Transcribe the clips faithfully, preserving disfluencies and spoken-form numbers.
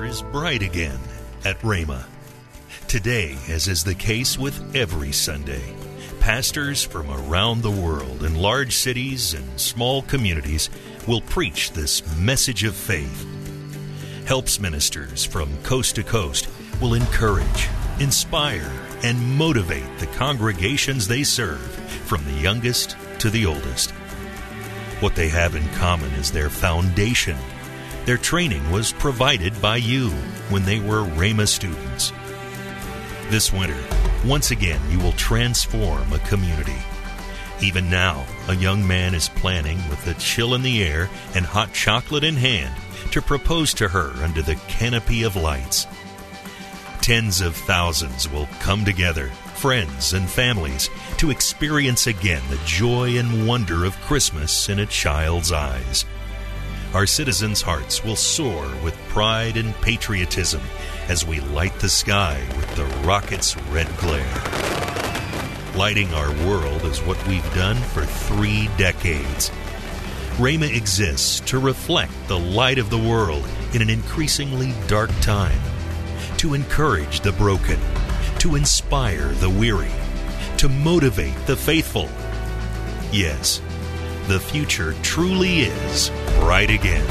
is bright again at Rhema. Today, as is the case with every Sunday, pastors from around the world in large cities and small communities will preach this message of faith. Helps ministers from coast to coast will encourage, inspire, and motivate the congregations they serve, from the youngest to the oldest. What they have in common is their foundation. Their training was provided by you when they were Rhema students. This winter, once again, you will transform a community. Even now, a young man is planning, with a chill in the air and hot chocolate in hand, to propose to her under the canopy of lights. Tens of thousands will come together, friends and families, to experience again the joy and wonder of Christmas in a child's eyes. Our citizens' hearts will soar with pride and patriotism as we light the sky with the rocket's red glare. Lighting our world is what we've done for three decades. Rhema exists to reflect the light of the world in an increasingly dark time, to encourage the broken, to inspire the weary, to motivate the faithful. Yes, the future truly is bright again.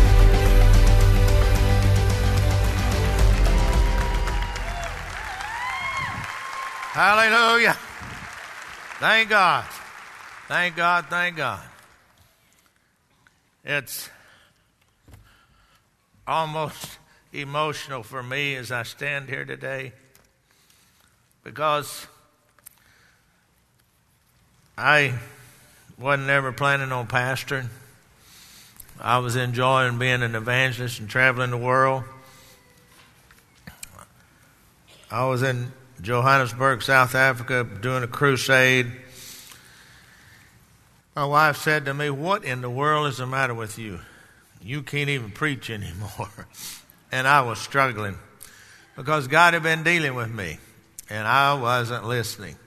Hallelujah. Thank God. Thank God, thank God. It's almost emotional for me as I stand here today, because I wasn't ever planning on pastoring. I was enjoying being an evangelist and traveling the world. I was in Johannesburg, South Africa, doing a crusade. My wife said to me, "What in the world is the matter with you? You can't even preach anymore." And I was struggling because God had been dealing with me, and I wasn't listening.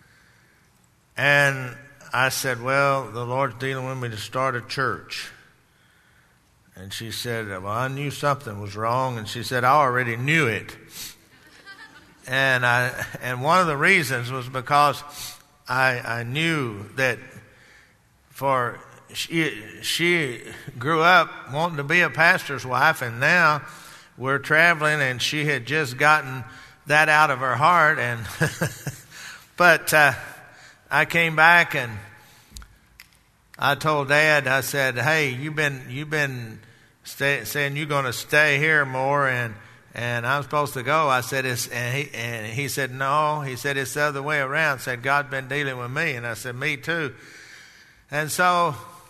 And I said, "Well, the Lord's dealing with me to start a church." And she said, "Well, I knew something was wrong." And she said, "I already knew it." And I, and one of the reasons was because I, I knew that for she, she grew up wanting to be a pastor's wife, and now we're traveling, and she had just gotten that out of her heart. And but uh, I came back and I told Dad, I said, "Hey, you've been you've been stay, saying you're going to stay here more, and and I'm supposed to go." I said, "It's," and he and he said, "No." He said, "It's the other way around." Said, "God's been dealing with me." And I said, "Me too." And so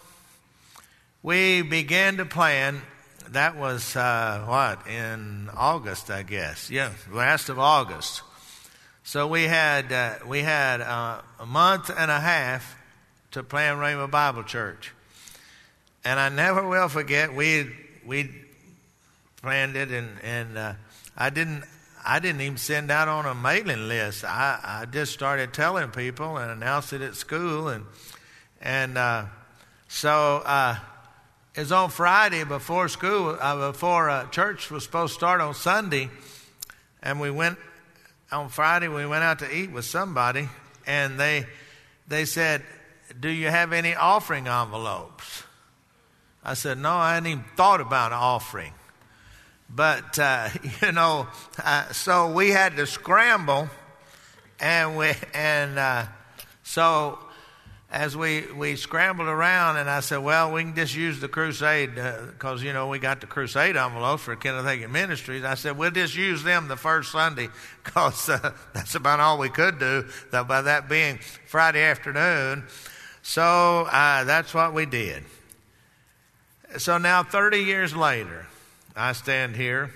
we began to plan. That was uh, what, in August, I guess. Yeah, last of August. So we had uh, we had uh, a month and a half to plan Rhema Bible Church, and I never will forget. We we planned it, and and uh, I didn't I didn't even send out on a mailing list. I, I just started telling people and announced it at school, and and uh, so. Uh, It was on Friday before school, uh, before uh, church was supposed to start on Sunday, and we went on Friday. We went out to eat with somebody, and they they said, "Do you have any offering envelopes?" I said, "No, I hadn't even thought about an offering." But uh, you know, uh, so we had to scramble, and we and uh, so. As we, we scrambled around, and I said, "Well, we can just use the crusade because, uh, you know, we got the crusade envelopes for Kenneth Hagin Ministries." I said, "We'll just use them the first Sunday because uh, that's about all we could do, though, by that being Friday afternoon." So uh, that's what we did. So now thirty years later, I stand here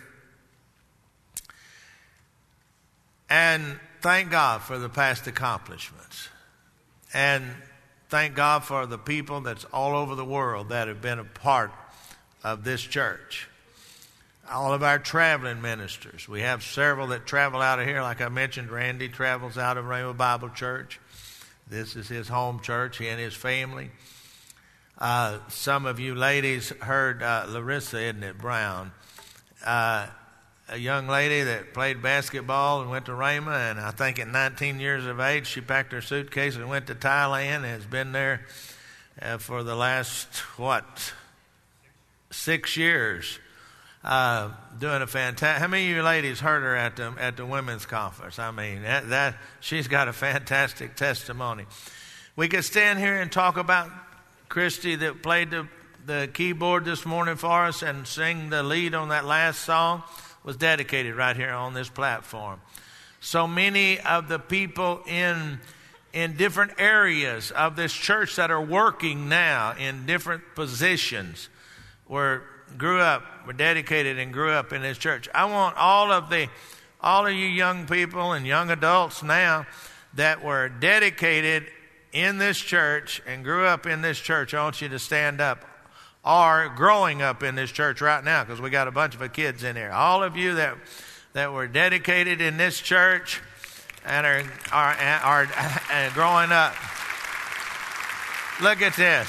and thank God for the past accomplishments. And thank God for the people that's all over the world that have been a part of this church. All of our traveling ministers. We have several that travel out of here. Like I mentioned, Randy travels out of Rhema Bible Church. This is his home church, he and his family. Uh, some of you ladies heard uh, Larissa, isn't it, Brown? Uh, a young lady that played basketball and went to Rhema, and I think at nineteen years of age, she packed her suitcase and went to Thailand and has been there uh, for the last, what, six years. Uh, doing a fantastic. How many of you ladies heard her at the at the women's conference? I mean, that, that she's got a fantastic testimony. We could stand here and talk about Christy that played the the keyboard this morning for us and sing the lead on that last song. Was dedicated right here on this platform. So many of the people in in different areas of this church that are working now in different positions were. Grew up, were dedicated and grew up in this church. I want all of the, all of you young people and young adults now that were dedicated in this church and grew up in this church, I want you to stand up, or growing up in this church right now, because we got a bunch of kids in here. All of you that that were dedicated in this church and are are are, are growing up. Look at this.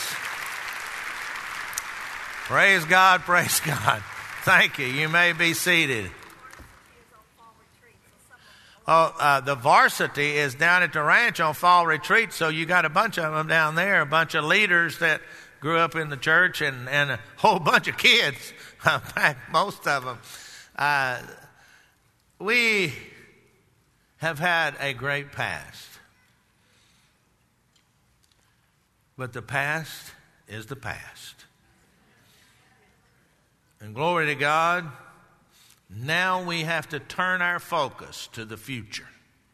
Praise God, praise God. Thank you. You may be seated. Oh, uh, the varsity is down at the ranch on fall retreat, so you got a bunch of them down there, a bunch of leaders that grew up in the church, and, and a whole bunch of kids, in fact, most of them. Uh, we have had a great past, but the past is the past. And glory to God, now we have to turn our focus to the future.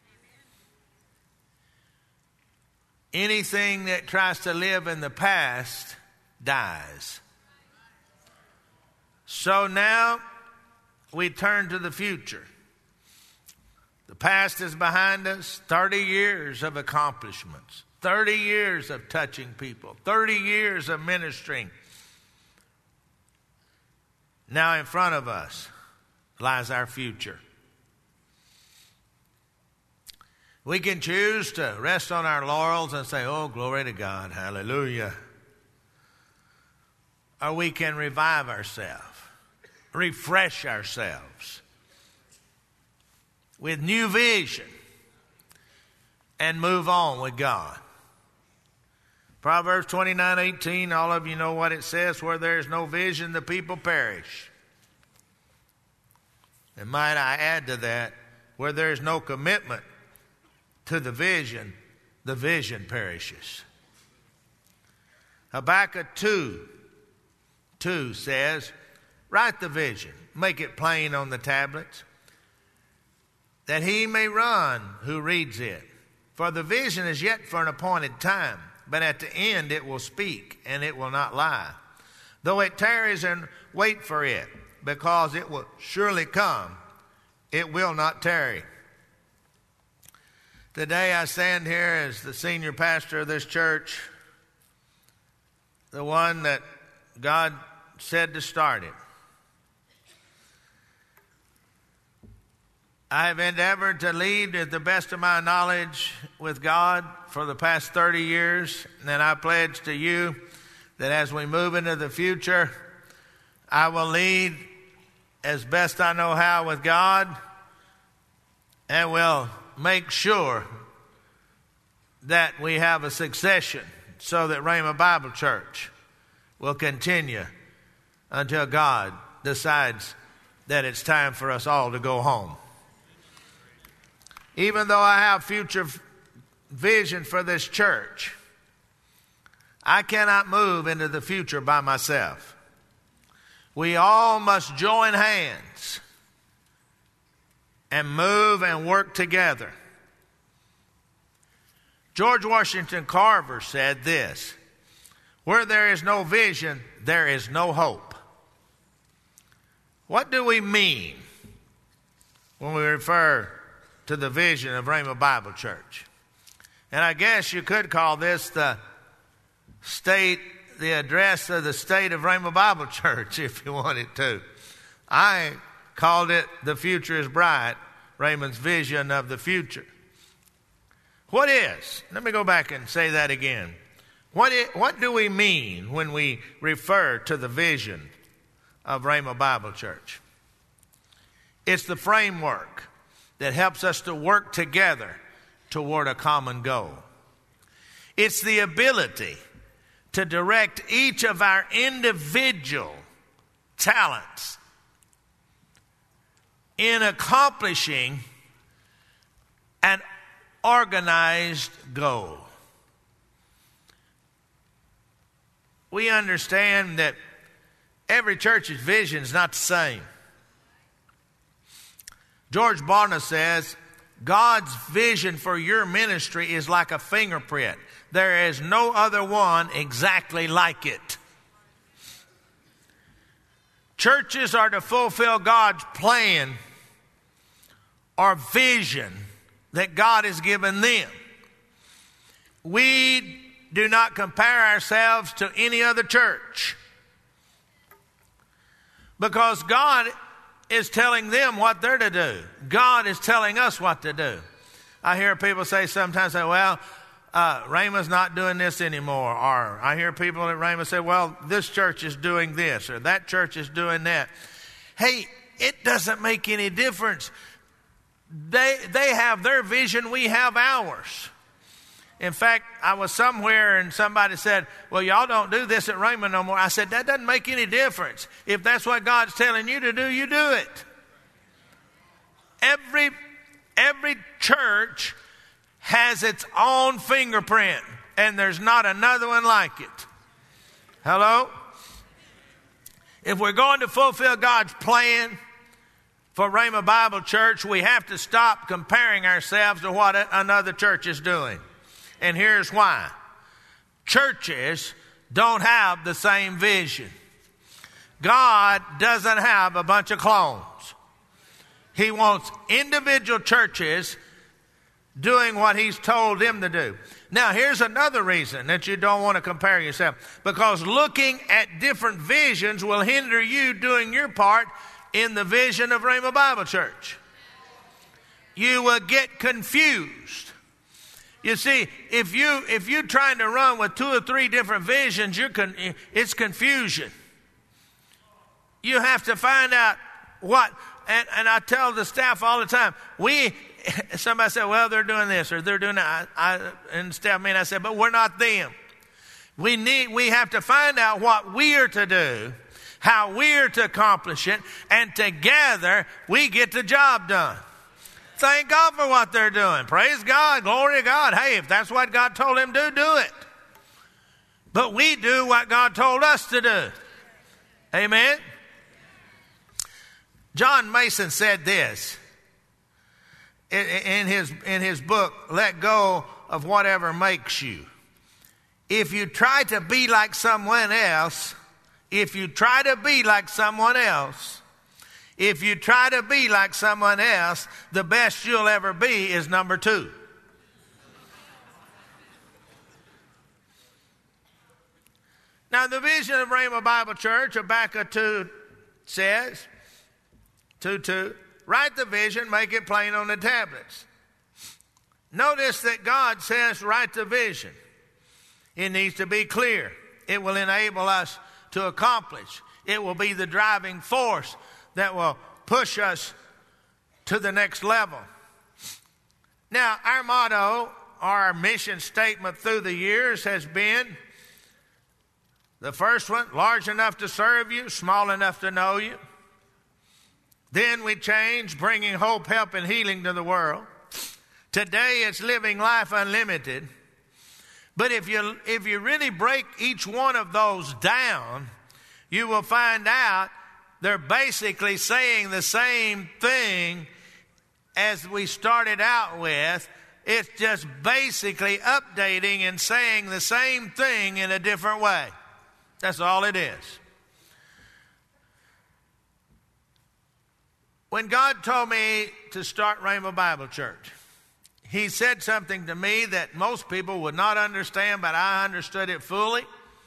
Anything that tries to live in the past dies. So now we turn to the future. The past is behind us, thirty years of accomplishments, thirty years of touching people, thirty years of ministering. Now in front of us lies our future. We can choose to rest on our laurels and say, oh, glory to God, hallelujah. Or we can revive ourselves, refresh ourselves with new vision and move on with God. Proverbs twenty-nine eighteen, all of you know what it says, where there is no vision, the people perish. And might I add to that, where there is no commitment to the vision, the vision perishes. Habakkuk two, two says, write the vision, make it plain on the tablets, that he may run who reads it. For the vision is yet for an appointed time, but at the end it will speak, and it will not lie. Though it tarries, and wait for it, because it will surely come, it will not tarry. Today I stand here as the senior pastor of this church, the one that God said to start it. I have endeavored to lead to the best of my knowledge with God for the past thirty years, and I pledge to you that as we move into the future, I will lead as best I know how with God, and will make sure that we have a succession so that Rhema Bible Church will continue until God decides that it's time for us all to go home. Even though I have future vision for this church, I cannot move into the future by myself. We all must join hands and move and work together. George Washington Carver said this, where there is no vision, there is no hope. What do we mean when we refer to the vision of Rhema Bible Church? And I guess you could call this the state, the address of the state of Rhema Bible Church if you wanted to. I called it The Future is Bright, Raymond's vision of the future. What is? Let me go back and say that again. What is, what do we mean when we refer to the vision of Rhema Bible Church? It's the framework that helps us to work together toward a common goal. It's the ability to direct each of our individual talents in accomplishing an organized goal. We understand that every church's vision is not the same. George Barna says, God's vision for your ministry is like a fingerprint. There is no other one exactly like it. Churches are to fulfill God's plan or vision that God has given them. We do not compare ourselves to any other church, because God is telling them what they're to do. God is telling us what to do. I hear people say sometimes, say, well, uh, Rhema's not doing this anymore. Or I hear people at Rhema say, well, this church is doing this, or that church is doing that. Hey, it doesn't make any difference. They, they have their vision, we have ours. In fact, I was somewhere and somebody said, well, y'all don't do this at Rhema no more. I said, that doesn't make any difference. If that's what God's telling you to do, you do it. Every, every church has its own fingerprint, and there's not another one like it. Hello? If we're going to fulfill God's plan for Rhema Bible Church, we have to stop comparing ourselves to what another church is doing. And here's why. Churches don't have the same vision. God doesn't have a bunch of clones. He wants individual churches doing what He's told them to do. Now, here's another reason that you don't want to compare yourself. Because looking at different visions will hinder you doing your part in the vision of Rhema Bible Church. You will get confused. You see, if you if you're trying to run with two or three different visions, you're con- it's confusion. You have to find out what, and, and I tell the staff all the time, we, somebody said, well, they're doing this or they're doing that. I, I, and the staff meeting, I said, but we're not them. We need, we have to find out what we are to do, how we are to accomplish it, and together we get the job done. Thank God for what they're doing. Praise God. Glory to God. Hey, if that's what God told them to do, do it. But we do what God told us to do. Amen? John Mason said this in his, in his book, Let Go of Whatever Makes You. If you try to be like someone else, if you try to be like someone else, If you try to be like someone else, the best you'll ever be is number two. Now, the vision of Rhema Bible Church, Habakkuk two says, two two, write the vision, make it plain on the tablets. Notice that God says, write the vision. It needs to be clear. It will enable us to accomplish. It will be the driving force that will push us to the next level. Now, our motto, or our mission statement through the years has been, the first one, large enough to serve you, small enough to know you. Then we changed, bringing hope, help, and healing to the world. Today it's living life unlimited. But if you, if you really break each one of those down, you will find out they're basically saying the same thing as we started out with. It's just basically updating and saying the same thing in a different way. That's all it is. When God told me to start Rhema Bible Church, He said something to me that most people would not understand, but I understood it fully.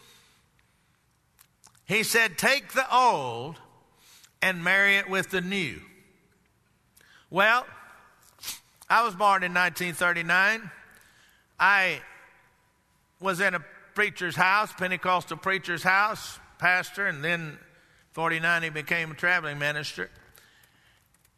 He said, take the old and marry it with the new. Well, I was born in nineteen thirty-nine. I was in a preacher's house, Pentecostal preacher's house, pastor, and then forty-nine he became a traveling minister.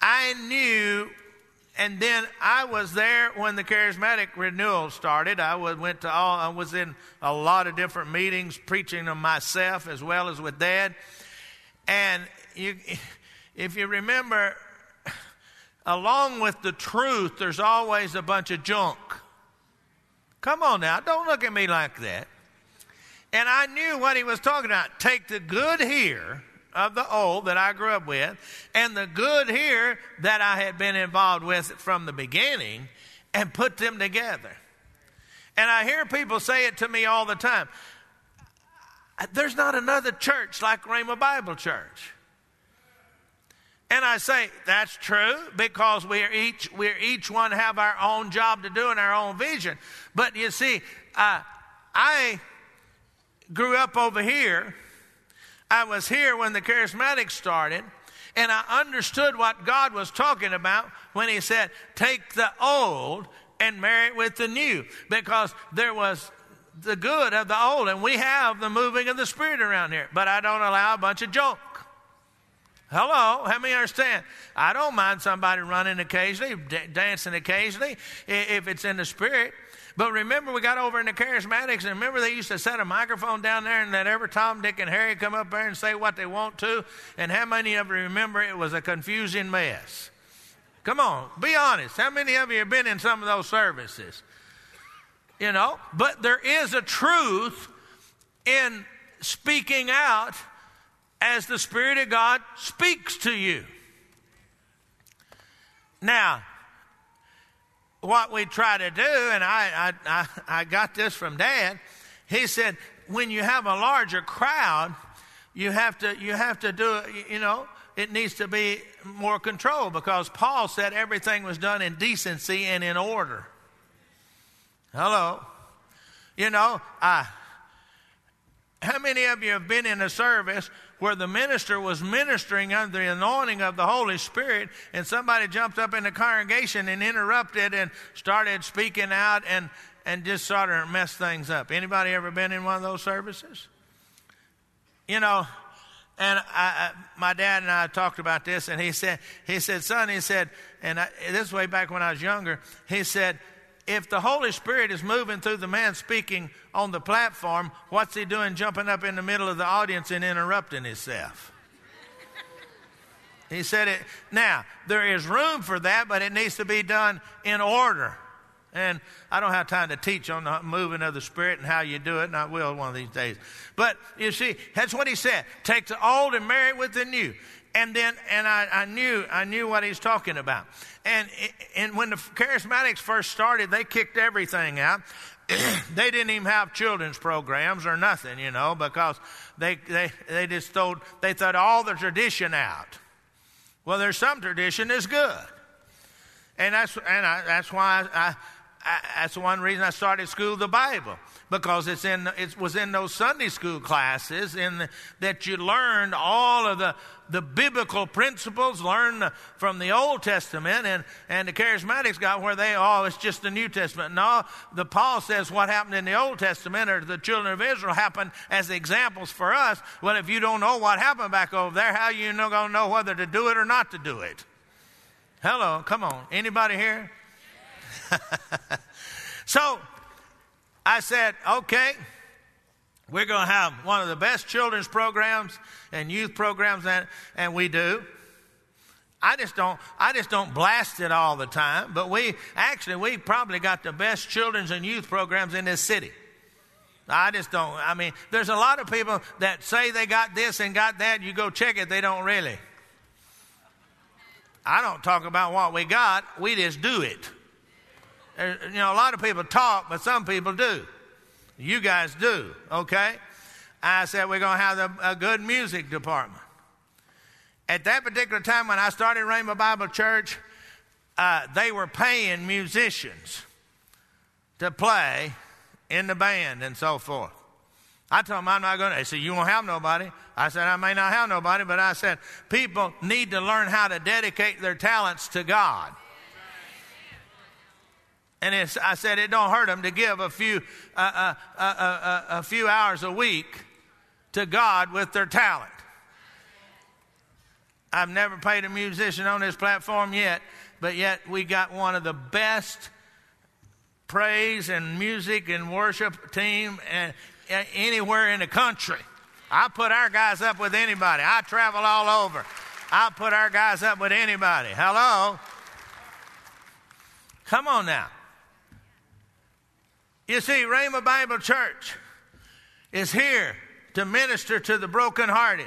I knew, and then I was there when the charismatic renewal started. I was, went to all, I was in a lot of different meetings, preaching them myself as well as with Dad. And you, if you remember, along with the truth, there's always a bunch of junk. Come on now, don't look at me like that. And I knew what he was talking about. Take the good here of the old that I grew up with and the good here that I had been involved with from the beginning and put them together. And I hear people say it to me all the time. There's not another church like Rhema Bible Church. And I say, that's true, because we're each, we're each one have our own job to do and our own vision. But you see, uh, I grew up over here. I was here when the charismatics started, and I understood what God was talking about when he said, take the old and marry it with the new, because there was the good of the old, and we have the moving of the Spirit around here, but I don't allow a bunch of junk. Hello, help me understand. I don't mind somebody running occasionally, d- dancing occasionally, if it's in the Spirit. But remember, we got over in the charismatics, and remember they used to set a microphone down there and let every Tom, Dick, and Harry come up there and say what they want to. And how many of you remember it was a confusing mess? Come on, be honest. How many of you have been in some of those services? You know, but there is a truth in speaking out as the Spirit of God speaks to you. Now, what we try to do, and I, I, I, I got this from Dad, he said, when you have a larger crowd, you have to, you have to do it, you know, it needs to be more control, because Paul said everything was done in decency and in order. Hello. You know, uh, how many of you have been in a service where the minister was ministering under the anointing of the Holy Spirit, and somebody jumped up in the congregation and interrupted and started speaking out and, and just sort of messed things up? Anybody ever been in one of those services? You know, and I, I, my dad and I talked about this, and he said, he said, son, he said, and I, this way back when I was younger, he said, if the Holy Spirit is moving through the man speaking on the platform, what's he doing jumping up in the middle of the audience and interrupting himself? He said it. Now, there is room for that, but it needs to be done in order. And I don't have time to teach on the moving of the Spirit and how you do it, and I will one of these days. But you see, that's what he said. Take the old and marry it with the new. And then, and I, I knew, I knew what he's talking about. And and when the charismatics first started, they kicked everything out. They didn't even have children's programs or nothing, you know, because they they they just thought they thought all the tradition out. Well, there's some tradition that's good, and that's and I, that's why I, I, I that's one reason I started School of the Bible, because it's in it was in those Sunday school classes in the, that you learned all of the. The biblical principles learned from the Old Testament, and, and the charismatics got where they, oh, it's just the New Testament. No, the Paul says what happened in the Old Testament or the children of Israel happened as examples for us. Well, if you don't know what happened back over there, how are you going to know whether to do it or not to do it? Hello, come on. Anybody here? So I said, okay. We're going to have one of the best children's programs and youth programs, and, and we do. I just don't, I just don't blast it all the time. But we actually, we probably got the best children's and youth programs in this city. I just don't. I mean, there's a lot of people that say they got this and got that. You go check it, they don't really. I don't talk about what we got. We just do it. There, you know, a lot of people talk, but some people do. You guys do, okay? I said we're going to have a, a good music department. At that particular time when I started Rhema Bible Church, uh, they were paying musicians to play in the band and so forth. I told them I'm not going to. They said, you won't have nobody. I said, I may not have nobody, but I said, people need to learn how to dedicate their talents to God. And it's, I said it don't hurt them to give a few uh, uh, uh, uh, a few hours a week to God with their talent. I've never paid a musician on this platform yet, but yet we got one of the best praise and music and worship team and, and anywhere in the country. I put our guys up with anybody. I travel all over. I put our guys up with anybody. Hello? Come on now. You see, Rhema Bible Church is here to minister to the brokenhearted.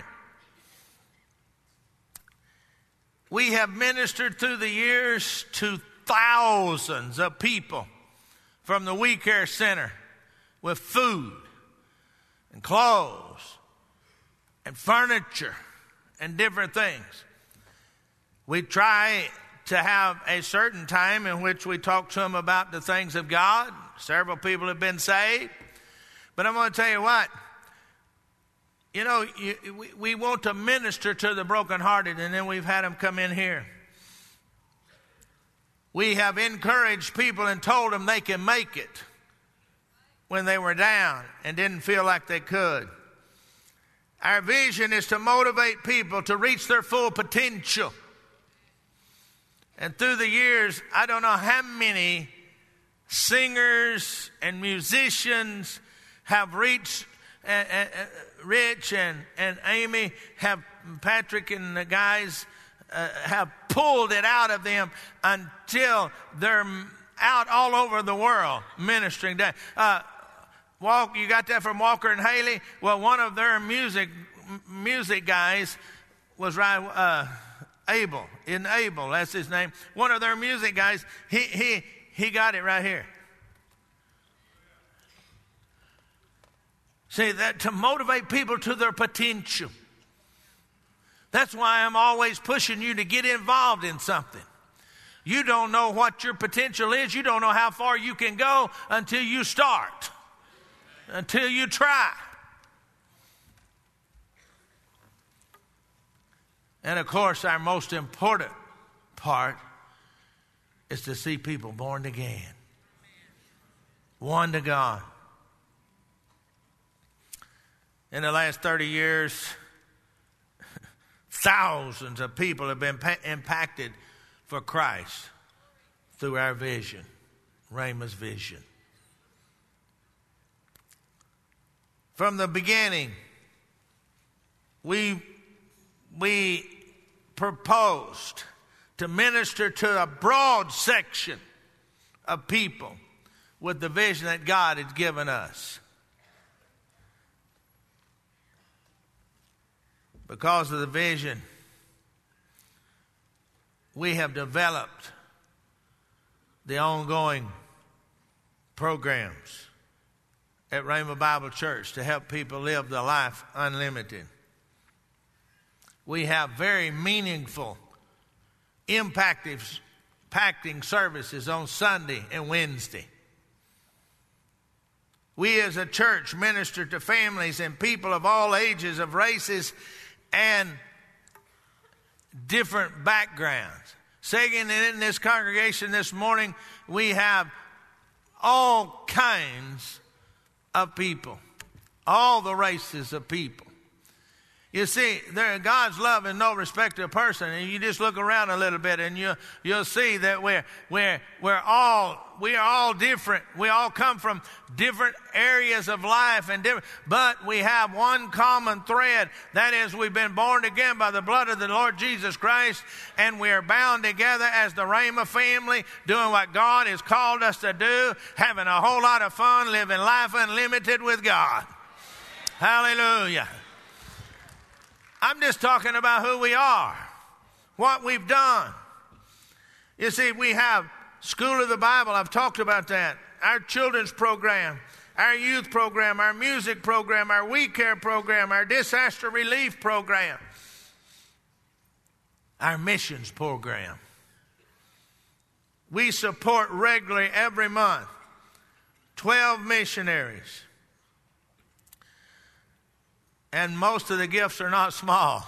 We have ministered through the years to thousands of people from the We Care Center with food and clothes and furniture and different things. We try to have a certain time in which we talk to them about the things of God. Several people have been saved. But I'm going to tell you what. You know, you, we, we want to minister to the brokenhearted, and then we've had them come in here. We have encouraged people and told them they can make it when they were down and didn't feel like they could. Our vision is to motivate people to reach their full potential. And through the years, I don't know how many singers and musicians have reached Uh, uh, Rich and, and Amy have, Patrick and the guys uh, have pulled it out of them until they're out all over the world ministering. Uh, Walk, you got that from Walker and Haley? Well, one of their music music guys was right, uh, Abel, in Abel, that's his name. One of their music guys, he he he got it right here. See, that to motivate people to their potential. That's why I'm always pushing you to get involved in something. You don't know what your potential is. You don't know how far you can go until you start, until you try. And of course, our most important part is to see people born again, won to God. In the last thirty years, thousands of people have been pa- impacted for Christ through our vision, Rhema's vision. From the beginning, we, we proposed to minister to a broad section of people with the vision that God had given us. Because of the vision, we have developed the ongoing programs at Rhema Bible Church to help people live the life unlimited. We have very meaningful, impacting, impacting services on Sunday and Wednesday. We as a church minister to families and people of all ages, of races, and different backgrounds. Singing in this congregation this morning, we have all kinds of people, all the races of people. You see, there, God's love is no respect of person, and you just look around a little bit, and you you'll see that we're we're we're all we are all different. We all come from different areas of life, and different, but we have one common thread. That is, we've been born again by the blood of the Lord Jesus Christ, and we are bound together as the Rhema family, doing what God has called us to do, having a whole lot of fun, living life unlimited with God. Hallelujah. I'm just talking about who we are, what we've done. You see, we have School of the Bible. I've talked about that. Our children's program, our youth program, our music program, our We Care program, our disaster relief program, our missions program. We support regularly every month twelve missionaries. And most of the gifts are not small.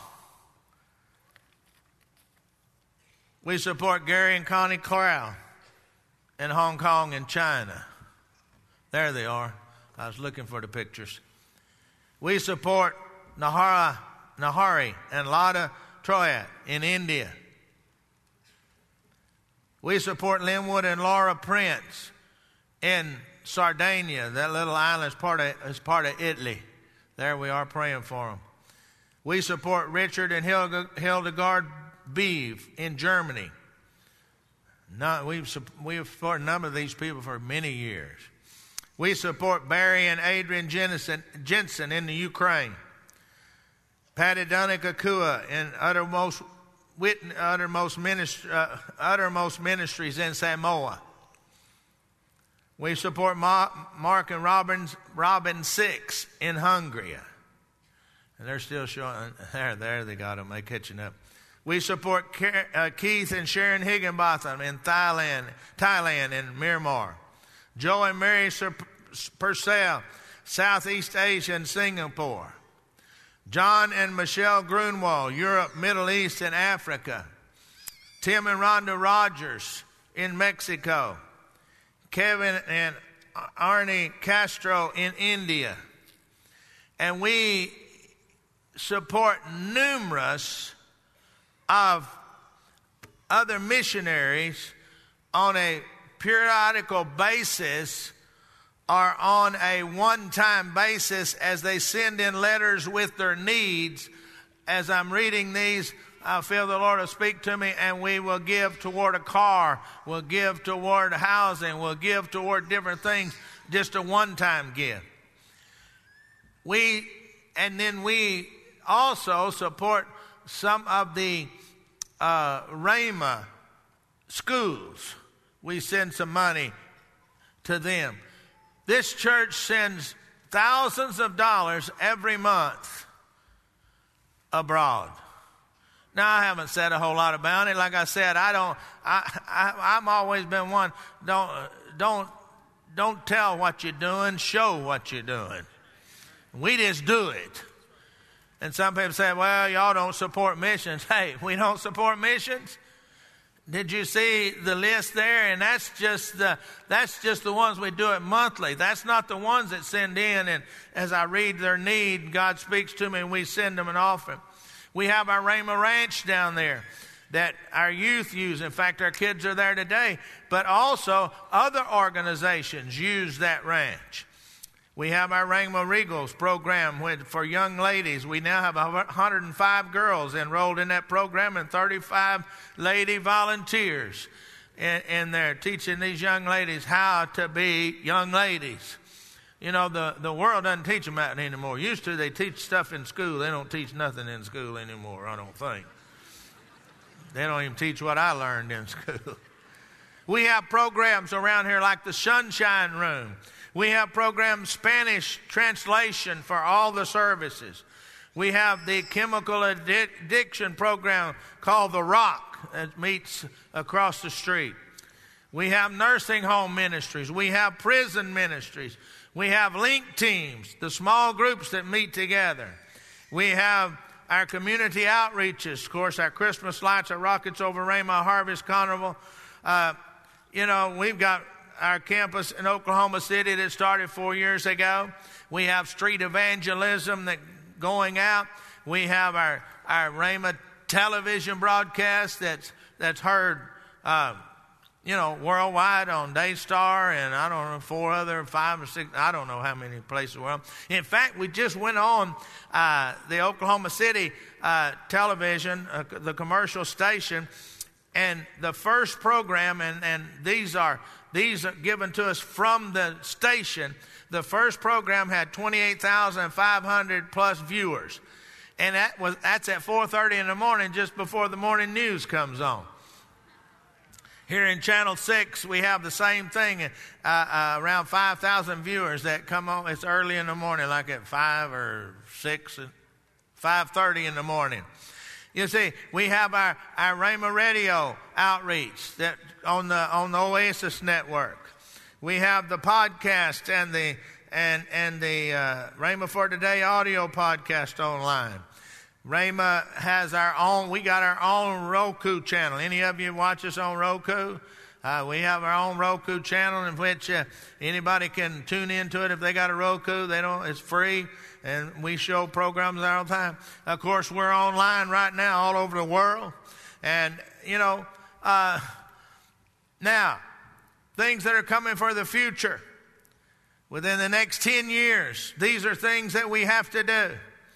We support Gary and Connie Corral in Hong Kong and China. There they are. I was looking for the pictures. We support Nahara, Nahari and Lada Troyat in India. We support Linwood and Laura Prince in Sardinia. That little island is part of, is part of Italy. There we are praying for them. We support Richard and Hildegard Beeve in Germany. No, we've, we've supported a number of these people for many years. We support Barry and Adrian Jensen, Jensen in the Ukraine. Patty Dunikakua in Uttermost, Uttermost, Ministry, uh, Uttermost Ministries in Samoa. We support Ma, Mark and Robin, Robin Six in Hungary. And they're still showing, there, there they got them, they're catching up. We support uh, Keith and Sharon Higginbotham in Thailand, Thailand in Myanmar. Joe and Mary Purcell, Southeast Asia and Singapore. John and Michelle Grunwald, Europe, Middle East, and Africa. Tim and Rhonda Rogers in Mexico. Kevin and Arnie Castro in India. And we support numerous of other missionaries on a periodical basis or on a one-time basis as they send in letters with their needs. As I'm reading these, I feel the Lord will speak to me, and we will give toward a car, we'll give toward housing, we'll give toward different things, just a one-time gift. We, and then we also support some of the uh, Rhema schools. We send some money to them. This church sends thousands of dollars every month abroad. Now, I haven't said a whole lot about it. Like I said, I don't. I, I I've always been one. Don't don't don't tell what you're doing. Show what you're doing. We just do it. And some people say, "Well, y'all don't support missions." Hey, we don't support missions. Did you see the list there? And that's just the that's just the ones we do it monthly. That's not the ones that send in. And as I read their need, God speaks to me, and we send them an offering. We have our Rhema Ranch down there that our youth use. In fact, our kids are there today. But also other organizations use that ranch. We have our Rhema Regals program for young ladies. We now have one hundred five girls enrolled in that program and thirty-five lady volunteers in, in there teaching these young ladies how to be young ladies. You know, the, the world doesn't teach them that anymore. Used to, they teach stuff in school. They don't teach nothing in school anymore, I don't think. They don't even teach what I learned in school. We have programs around here like the Sunshine Room. We have programs, Spanish translation for all the services. We have the chemical addiction program called The Rock that meets across the street. We have nursing home ministries. We have prison ministries. We have link teams, the small groups that meet together. We have our community outreaches. Of course, our Christmas lights, our rockets over Rhema Harvest Carnival. Uh, you know, we've got our campus in Oklahoma City that started four years ago. We have street evangelism that going out. We have our, our Rhema television broadcast that's, that's heard, uh, you know, worldwide on Daystar and I don't know, four other, five or six, I don't know how many places we're on. In fact, we just went on uh, the Oklahoma City uh, television, uh, the commercial station, and the first program, and, and these are These are given to us from the station. The first program had twenty-eight thousand five hundred plus viewers. And that was that's at four thirty in the morning, just before the morning news comes on. Here in Channel six, we have the same thing, uh, uh, around five thousand viewers that come on. It's early in the morning, like at five or six, five thirty in the morning. You see, we have our, our Rhema Radio outreach that on the on the Oasis Network. We have the podcast and the and and the uh, Rhema for Today audio podcast online. Rhema has our own. We got our own Roku channel. Any of you watch us on Roku? Uh, we have our own Roku channel in which uh, anybody can tune into it if they got a Roku. They don't. It's free, and we show programs there all the time. Of course, we're online right now all over the world, and you know, uh, now things that are coming for the future within the next ten years. These are things that we have to do.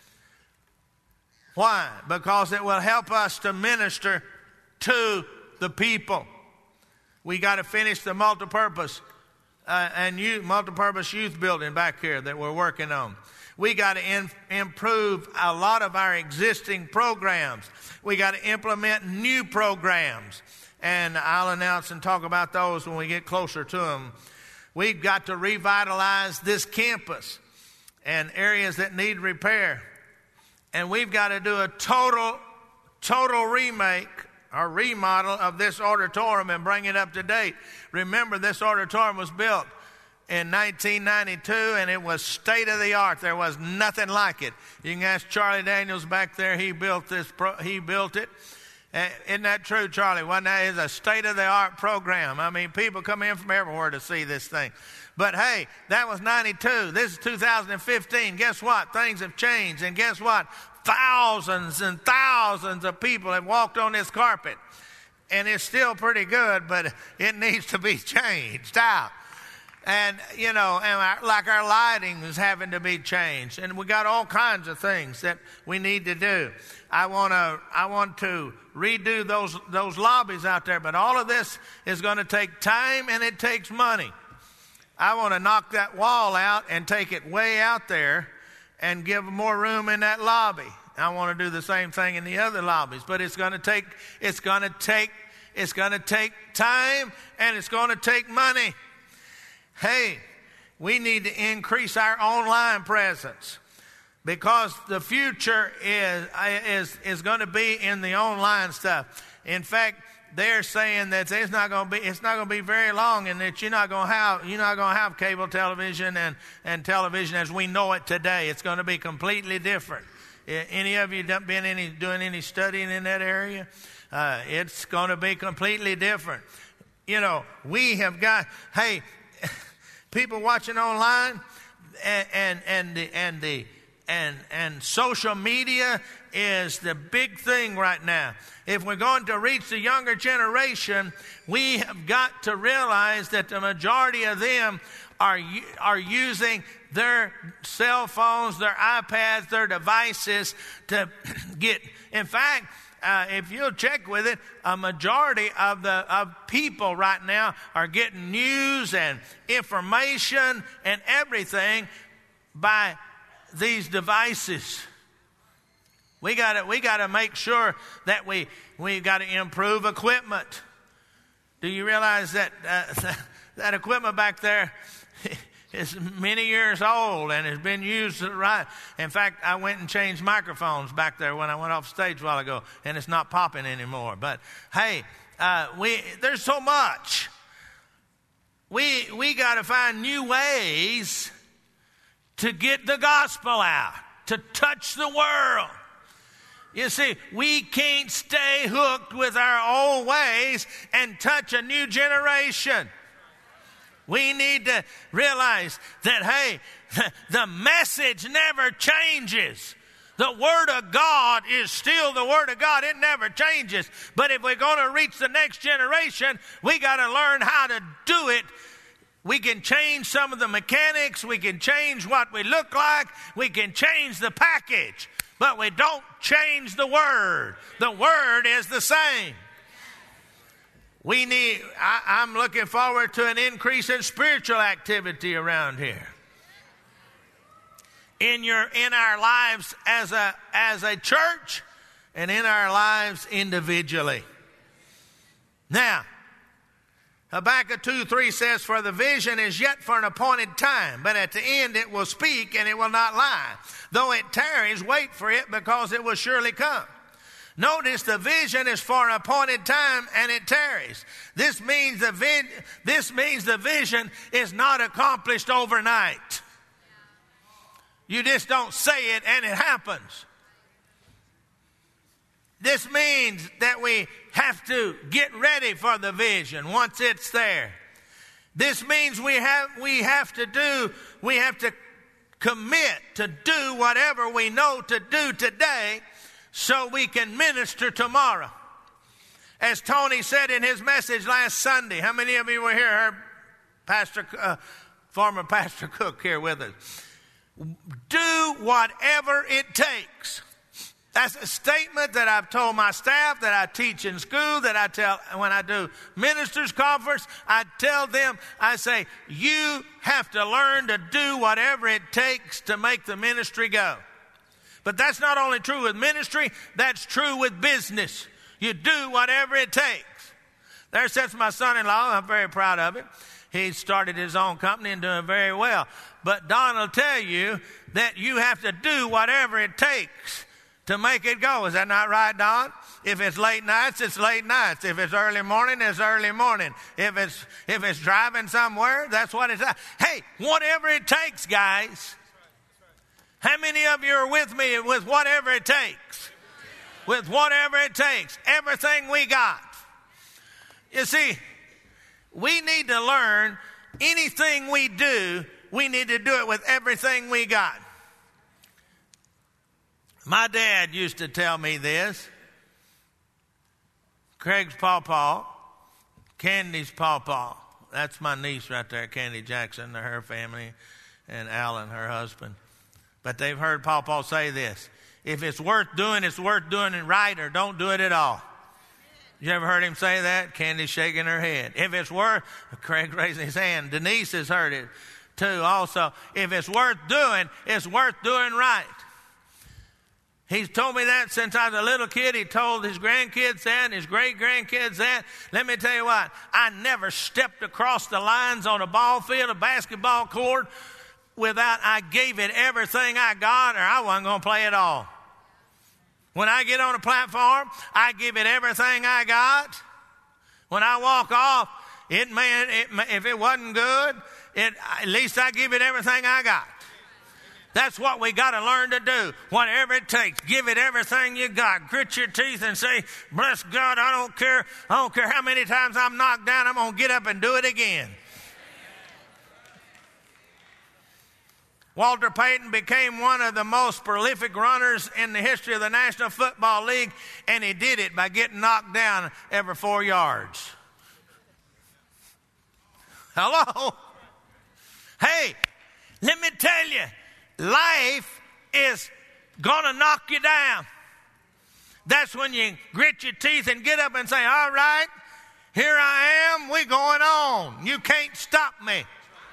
Why? Because it will help us to minister to the people. We got to finish the multipurpose uh, and youth, multipurpose youth building back here that we're working on. We got to in, improve a lot of our existing programs. We got to implement new programs, and I'll announce and talk about those when we get closer to them. We've got to revitalize this campus and areas that need repair, and we've got to do a total, total remake or remodel of this auditorium and bring it up to date. Remember, this auditorium was built in nineteen ninety-two, and it was state of the art. There was nothing like it. You can ask Charlie Daniels back there. He built this. Pro, he built it. Uh, isn't that true, Charlie? Well, that is a state of the art program. I mean, people come in from everywhere to see this thing. But hey, that was ninety-two. This is two thousand fifteen. Guess what? Things have changed, and guess what? Thousands and thousands of people have walked on this carpet, and it's still pretty good, but it needs to be changed out. And, you know, and our, like our lighting is having to be changed, and we got all kinds of things that we need to do. I want to, I want to redo those those lobbies out there, but all of this is going to take time and it takes money. I want to knock that wall out and take it way out there and give more room in that lobby. I want to do the same thing in the other lobbies, but it's going to take, it's going to take, it's going to take time, and it's going to take money. Hey, we need to increase our online presence, because the future is is is going to be in the online stuff. In fact, they're saying that it's not going to be it's not going to be very long, and that you're not going to have you're not going to have cable television and, and television as we know it today. It's going to be completely different. Any of you been any doing any studying in that area? Uh, it's going to be completely different. You know, we have got hey, people watching online, and and and the and the and and social media is the big thing right now. If we're going to reach the younger generation, we have got to realize that the majority of them are are using their cell phones, their iPads, their devices to get. In fact, uh, if you'll check with it, a majority of the of people right now are getting news and information and everything by these devices. We got to we got to make sure that we we got to improve equipment. Do you realize that uh, that equipment back there is many years old and has been used right? In fact, I went and changed microphones back there when I went off stage a while ago, and it's not popping anymore. But hey, uh, we there's so much. We we got to find new ways to get the gospel out, to touch the world. You see, we can't stay hooked with our old ways and touch a new generation. We need to realize that, hey, the message never changes. The Word of God is still the Word of God. It never changes. But if we're going to reach the next generation, we got to learn how to do it. We can change some of the mechanics. We can change what we look like. We can change the package. But we don't change the Word. The Word is the same. We need, I, I'm looking forward to an increase in spiritual activity around here. In your, in our lives as a, as a church, and in our lives individually. Now, Habakkuk two three says, "For the vision is yet for an appointed time, but at the end it will speak and it will not lie. Though it tarries, wait for it, because it will surely come." Notice the vision is for an appointed time and it tarries. This means the vi- this means the vision is not accomplished overnight. You just don't say it and it happens. This means that we have to get ready for the vision once it's there. This means we have we have to do, we have to commit to do whatever we know to do today so we can minister tomorrow. As Tony said in his message last Sunday, how many of you were here? Heard Pastor, uh, former Pastor Cook here with us. Do whatever it takes. That's a statement that I've told my staff, that I teach in school, that I tell when I do ministers' conference. I tell them, I say, you have to learn to do whatever it takes to make the ministry go. But that's not only true with ministry, that's true with business. You do whatever it takes. There sits my son-in-law. I'm very proud of him. He started his own company and doing very well. But Don will tell you that you have to do whatever it takes to make it go. Is that not right, Don? If it's late nights, it's late nights. If it's early morning, it's early morning. If it's if it's driving somewhere, that's what it's. Hey, whatever it takes, guys. How many of you are with me with whatever it takes? With whatever it takes. Everything we got. You see, we need to learn anything we do, we need to do it with everything we got. My dad used to tell me this. Craig's pawpaw, Candy's pawpaw. That's my niece right there, Candy Jackson, her family, and Alan, her husband. But they've heard pawpaw say this. If it's worth doing, it's worth doing it right, or don't do it at all. You ever heard him say that? Candy's shaking her head. If it's worth, Craig raising his hand. Denise has heard it too also. If it's worth doing, it's worth doing right. He's told me that since I was a little kid. He told his grandkids that and his great-grandkids that. Let me tell you what, I never stepped across the lines on a ball field, a basketball court, without I gave it everything I got, or I wasn't going to play at all. When I get on a platform, I give it everything I got. When I walk off, it may, it may, if it wasn't good, it, at least I give it everything I got. That's what we got to learn to do. Whatever it takes, give it everything you got. Grit your teeth and say, bless God, I don't care. I don't care how many times I'm knocked down. I'm going to get up and do it again. Walter Payton became one of the most prolific runners in the history of the National Football League, and he did it by getting knocked down every four yards. Hello? Hey, let me tell you, life is going to knock you down. That's when you grit your teeth and get up and say, all right, here I am, we're going on. You can't stop me.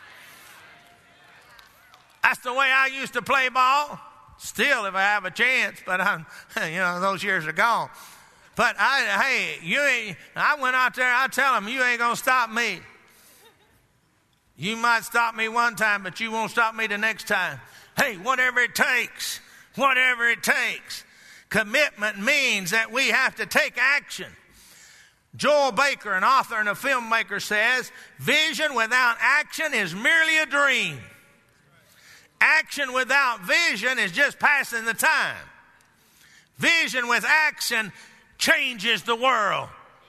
That's the way I used to play ball. Still, if I have a chance, but I'm, you know, those years are gone. But I, hey, you ain't, I went out there, I tell them, you ain't going to stop me. You might stop me one time, but you won't stop me the next time. Hey, whatever it takes, whatever it takes. Commitment means that we have to take action. Joel Baker, an author and a filmmaker, says, vision without action is merely a dream. Action without vision is just passing the time. Vision with action changes the world.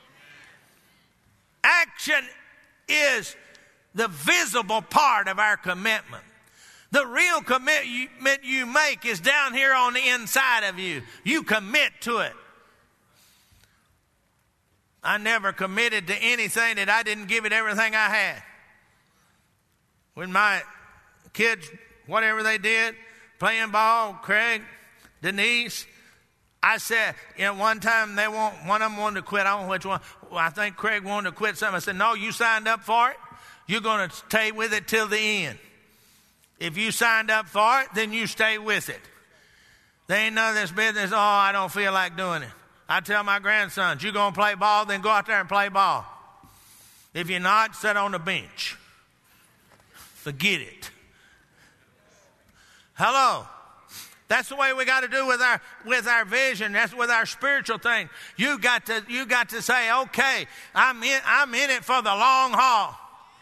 Action is the visible part of our commitment. The real commitment you make is down here on the inside of you. You commit to it. I never committed to anything that I didn't give it everything I had. When my kids, whatever they did, playing ball, Craig, Denise, I said, you know, one time they want, one of them wanted to quit. I don't know which one. Well, I think Craig wanted to quit something. I said, no, you signed up for it. You're going to stay with it till the end. If you signed up for it, then you stay with it. There ain't none of this business, oh, I don't feel like doing it. I tell my grandsons, you're going to play ball, then go out there and play ball. If you're not, sit on the bench. Forget it. Hello. That's the way we got to do with our with our vision. That's with our spiritual thing. You got to you got to say, okay, I'm in I'm in it for the long haul.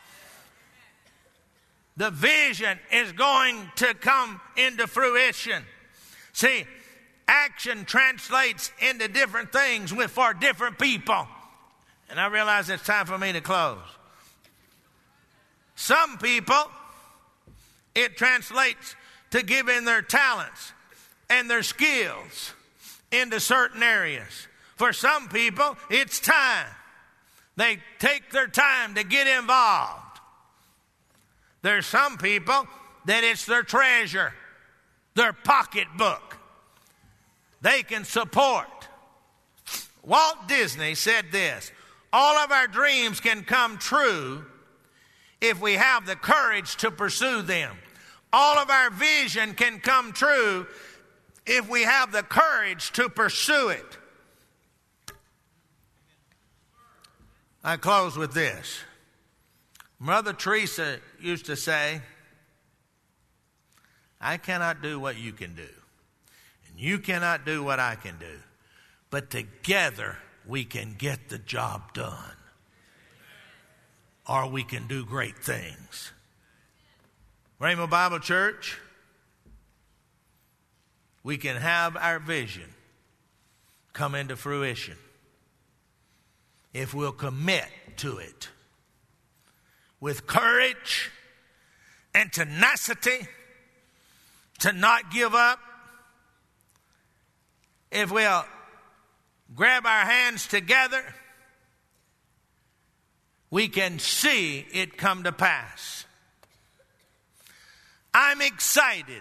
The vision is going to come into fruition. See, Action translates into different things with for different people. And I realize it's time for me to close. Some people, it translates to giving their talents and their skills into certain areas. For some people, it's time. They take their time to get involved. There's some people that it's their treasure, their pocketbook. They can support. Walt Disney said this: all of our dreams can come true if we have the courage to pursue them. All of our vision can come true if we have the courage to pursue it. I close with this. Mother Teresa used to say, I cannot do what you can do. You cannot do what I can do. But together we can get the job done. Or we can do great things. Rhema Bible Church, we can have our vision come into fruition if we'll commit to it with courage and tenacity to not give up. If we'll grab our hands together, we can see it come to pass. I'm excited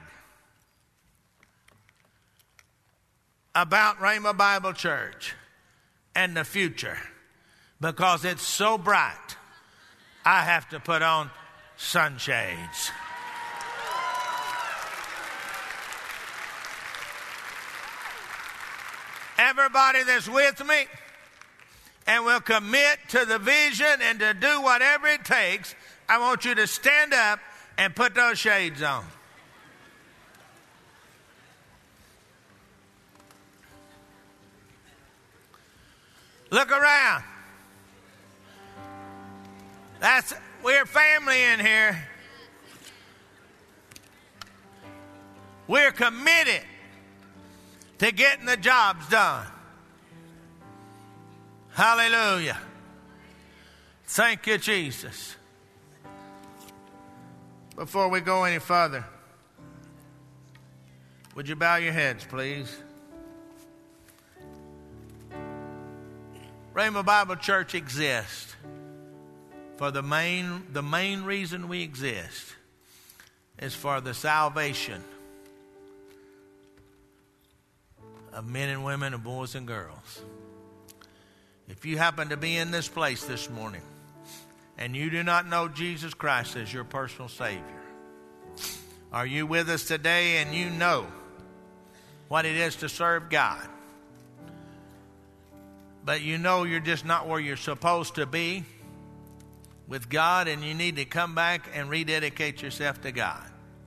about Rhema Bible Church and the future because it's so bright, I have to put on sunshades. Everybody that's with me and will commit to the vision and to do whatever it takes, I want you to stand up and put those shades on. Look around. That's we're family in here. We're committed to getting the jobs done. Hallelujah. Thank you, Jesus. Before we go any further, would you bow your heads, please? Rhema Bible Church exists for the main, the main reason we exist is for the salvation of men and women and boys and girls. If you happen to be in this place this morning and you do not know Jesus Christ as your personal Savior, are you with us today and you know what it is to serve God, but you know you're just not where you're supposed to be with God and you need to come back and rededicate yourself to God?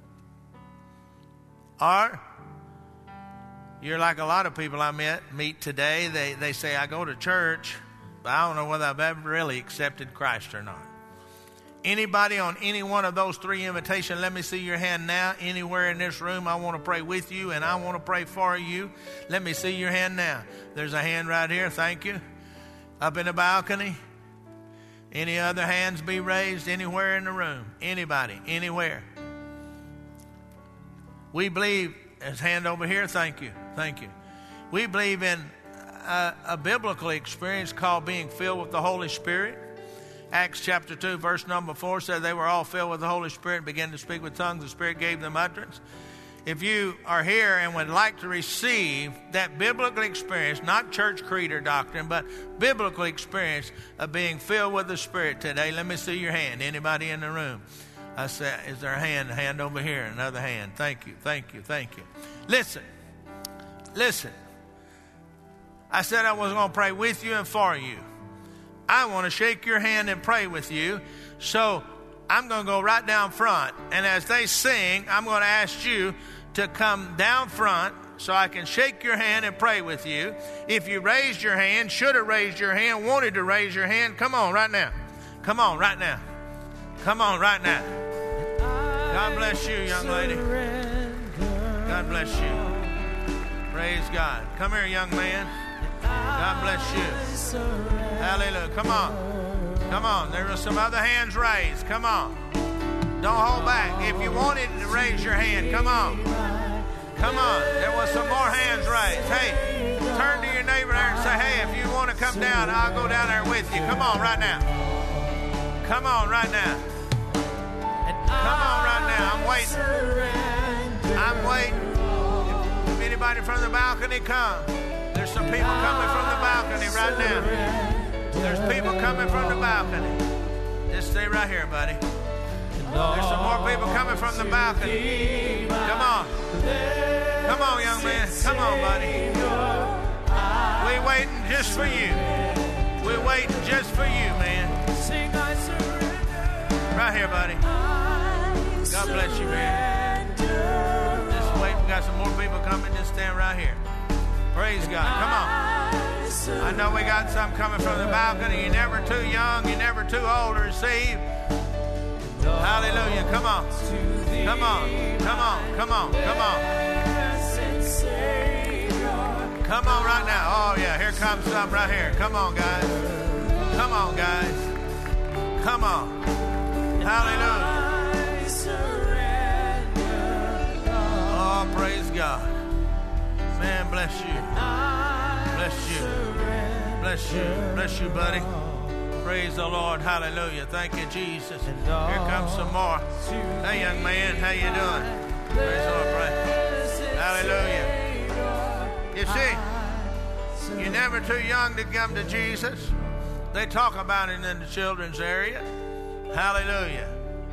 Or you're like a lot of people I met, meet today. They, they say, I go to church, but I don't know whether I've ever really accepted Christ or not. Anybody on any one of those three invitations, let me see your hand now. Anywhere in this room, I want to pray with you and I want to pray for you. Let me see your hand now. There's a hand right here. Thank you. Up in the balcony. Any other hands be raised anywhere in the room? Anybody, anywhere. We believe, there's a hand over here. Thank you. Thank you. We believe in a, a biblical experience called being filled with the Holy Spirit. Acts chapter two, verse number four says they were all filled with the Holy Spirit and began to speak with tongues. The Spirit gave them utterance. If you are here and would like to receive that biblical experience, not church creed or doctrine, but biblical experience of being filled with the Spirit today, let me see your hand. Anybody in the room? I said, is there a hand? A hand over here. Another hand. Thank you. Thank you. Thank you. Listen. Listen. I said I was going to pray with you and for you. I want to shake your hand and pray with you. So I'm going to go right down front. And as they sing, I'm going to ask you to come down front so I can shake your hand and pray with you. If you raised your hand, should have raised your hand, wanted to raise your hand, come on right now. Come on right now. Come on right now. God bless you, young lady. God bless you. Praise God. Come here, young man. God bless you. Hallelujah. Come on. Come on. There are some other hands raised. Come on. Don't hold back. If you wanted to raise your hand, come on. Come on. There was some more hands raised. Hey, turn to your neighbor there and say, hey, if you want to come down, I'll go down there with you. Come on right now. Come on right now. Come on right now. I'm waiting. I'm waiting. If anybody from the balcony come. There's some people coming from the balcony right now. There's people coming from the balcony. Just stay right here, buddy. There's some more people coming from the balcony. Come on. Come on, young man. Come on, buddy. We're waiting just for you. We're waiting just for you, man. Right here, buddy. God bless you, man. Just wait. We got some more people coming. Just stand right here. Praise God. Come on. I know we got some coming from the balcony. You're never too young. You're never too old to receive. Hallelujah. Come on. Come on. Come on. Come on. Come on. Come on right now. Oh, yeah. Here comes some right here. Come on, guys. Come on, guys. Come on. Hallelujah. Oh, praise God. Man, bless you. Bless you. Bless you. Bless you, buddy. Praise the Lord. Hallelujah. Thank you, Jesus. Here comes some more. Hey, young man. How you doing? Praise the Lord. Praise. Hallelujah. You see, you're never too young to come to Jesus. They talk about it in the children's area. Hallelujah.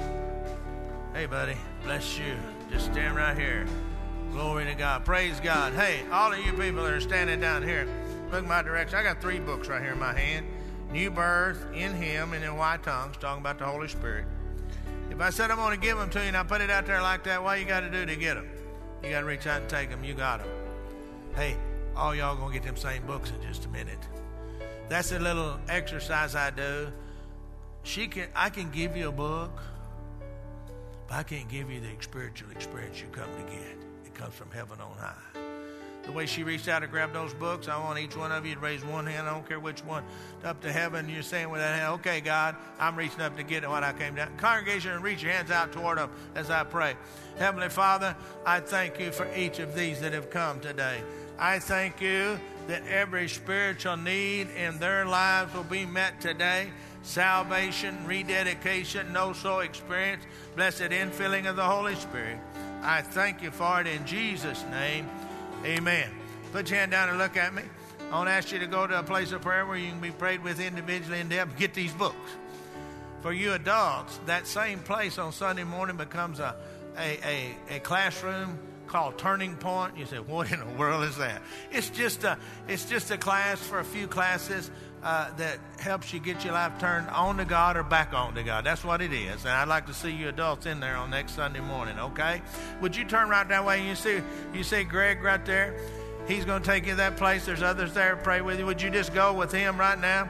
Hey, buddy. Bless you. Just stand right here. Glory to God. Praise God. Hey, all of you people that are standing down here, look in my direction. I got three books right here in my hand. New Birth, In Him, and In White Tongues, talking about the Holy Spirit. If I said I'm going to give them to you and I put it out there like that, what you got to do to get them? You got to reach out and take them. You got them. Hey, all y'all going to get them same books in just a minute. That's a little exercise I do. She can, I can give you a book, but I can't give you the spiritual experience you come to get. It comes from heaven on high. The way she reached out to grab those books, I want each one of you to raise one hand. I don't care which one. Up to heaven, you're saying with that hand, okay, God, I'm reaching up to get what I came down. Congregation, reach your hands out toward them as I pray. Heavenly Father, I thank you for each of these that have come today. I thank you that every spiritual need in their lives will be met today. Salvation, rededication, no-soul experience, blessed infilling of the Holy Spirit. I thank you for it in Jesus' name. Amen. Put your hand down and look at me. I want to ask you to go to a place of prayer where you can be prayed with individually and depth. Get these books. For you adults, that same place on Sunday morning becomes a, a, a, a classroom called Turning Point. You say, what in the world is that? It's just a, it's just a class for a few classes uh, that helps you get your life turned on to God or back on to God. That's what it is. And I'd like to see you adults in there on next Sunday morning, okay? Would you turn right that way? And you see, you see Greg right there? He's going to take you to that place. There's others there to pray with you. Would you just go with him right now?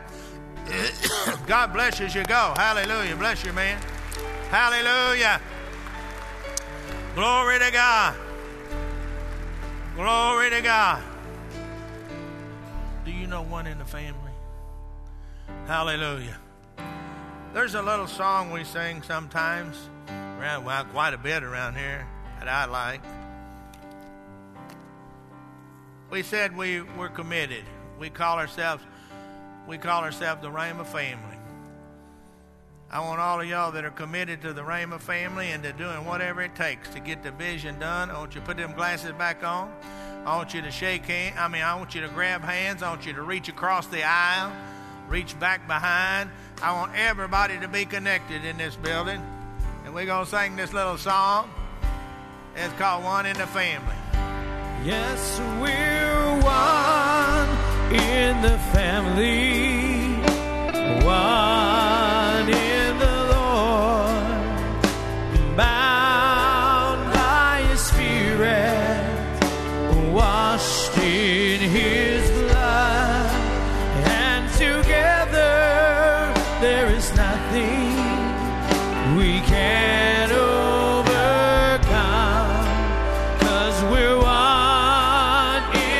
God bless you as you go. Hallelujah. Bless you, man. Hallelujah. Glory to God. Glory to God. Do you know one in the family? Hallelujah. There's a little song we sing sometimes, around, well, quite a bit around here, that I like. We said we were committed. We call ourselves, we call ourselves the Rhema family. I want all of y'all that are committed to the Rhema family and to doing whatever it takes to get the vision done. I want you to put them glasses back on. I want you to shake hands. I mean, I want you to grab hands. I want you to reach across the aisle, reach back behind. I want everybody to be connected in this building. And we're going to sing this little song. It's called One in the Family. Yes, we're one in the family. One in the Lord, bound by His Spirit, washed in His blood, and together there is nothing we can't overcome, 'cause we're one in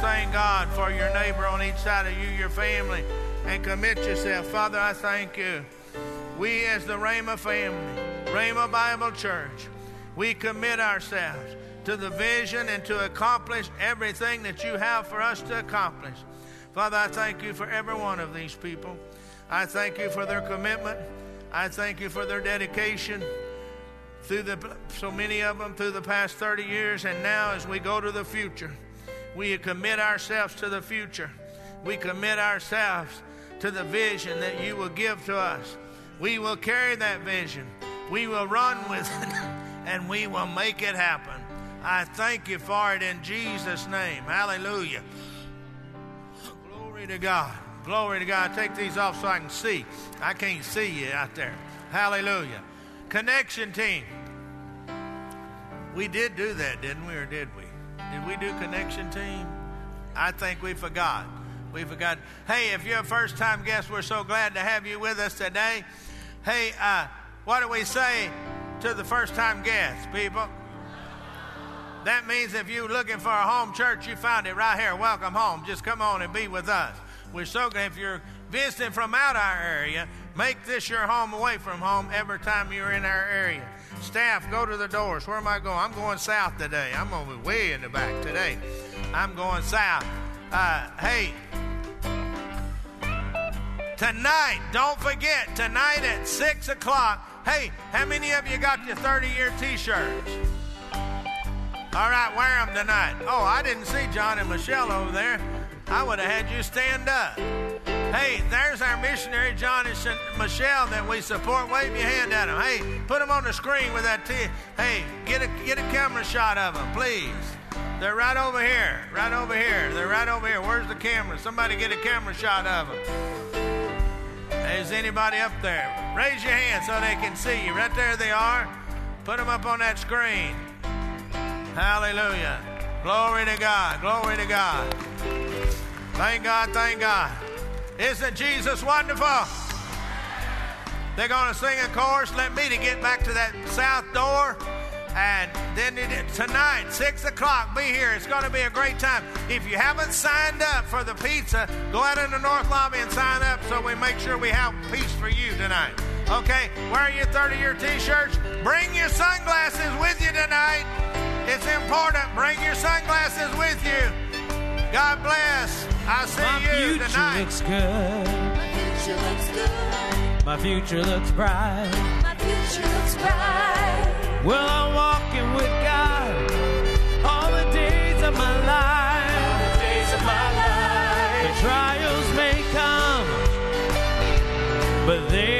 thank God for your neighbor on each side of you, your family, and commit yourself. Father, I thank you. We as the Rhema family, Rhema Bible Church, we commit ourselves to the vision and to accomplish everything that you have for us to accomplish. Father, I thank you for every one of these people. I thank you for their commitment. I thank you for their dedication through the so many of them through the past thirty years. And now as we go to the future, we commit ourselves to the future. We commit ourselves to the vision that you will give to us. We will carry that vision. We will run with it, and we will make it happen. I thank you for it in Jesus' name. Hallelujah. Glory to God. Glory to God. Take these off so I can see. I can't see you out there. Hallelujah. Connection team. We did do that, didn't we, or did we? Did we do connection team? I think we forgot. We forgot. Hey, if you're a first-time guest, we're so glad to have you with us today. Hey, uh, what do we say to the first-time guests, people? That means if you're looking for a home church, you found it right here. Welcome home. Just come on and be with us. We're so glad. If you're visiting from out our area, make this your home away from home every time you're in our area. Staff, go to the doors. Where am I going? I'm going south today. I'm going to be way in the back today. I'm going south. Uh, hey, tonight, don't forget, tonight at six o'clock. Hey, how many of you got your thirty-year T-shirts? All right, wear them tonight. Oh, I didn't see John and Michelle over there. I would have had you stand up. Hey, there's our missionary, John and Michelle, that we support. Wave your hand at them. Hey, put them on the screen with that T. Hey, get a, get a camera shot of them, please. They're right over here, right over here. They're right over here. Where's the camera? Somebody get a camera shot of them. Is anybody up there? Raise your hand so they can see you. Right there they are. Put them up on that screen. Hallelujah. Glory to God. Glory to God. Thank God. Thank God. Isn't Jesus wonderful? They're going to sing a chorus. Let me to get back to that south door. And then it, tonight, six o'clock, be here. It's going to be a great time. If you haven't signed up for the pizza, go out in the north lobby and sign up so we make sure we have peace for you tonight. Okay? Wear your thirty-year T-shirts. Bring your sunglasses with you tonight. It's important. Bring your sunglasses with you. God bless. I'll see My you future tonight. Looks good. My future looks good. My future looks bright. My future looks bright. Well, I'm walking with God all the days of my life. All the days of my life. The trials may come, but they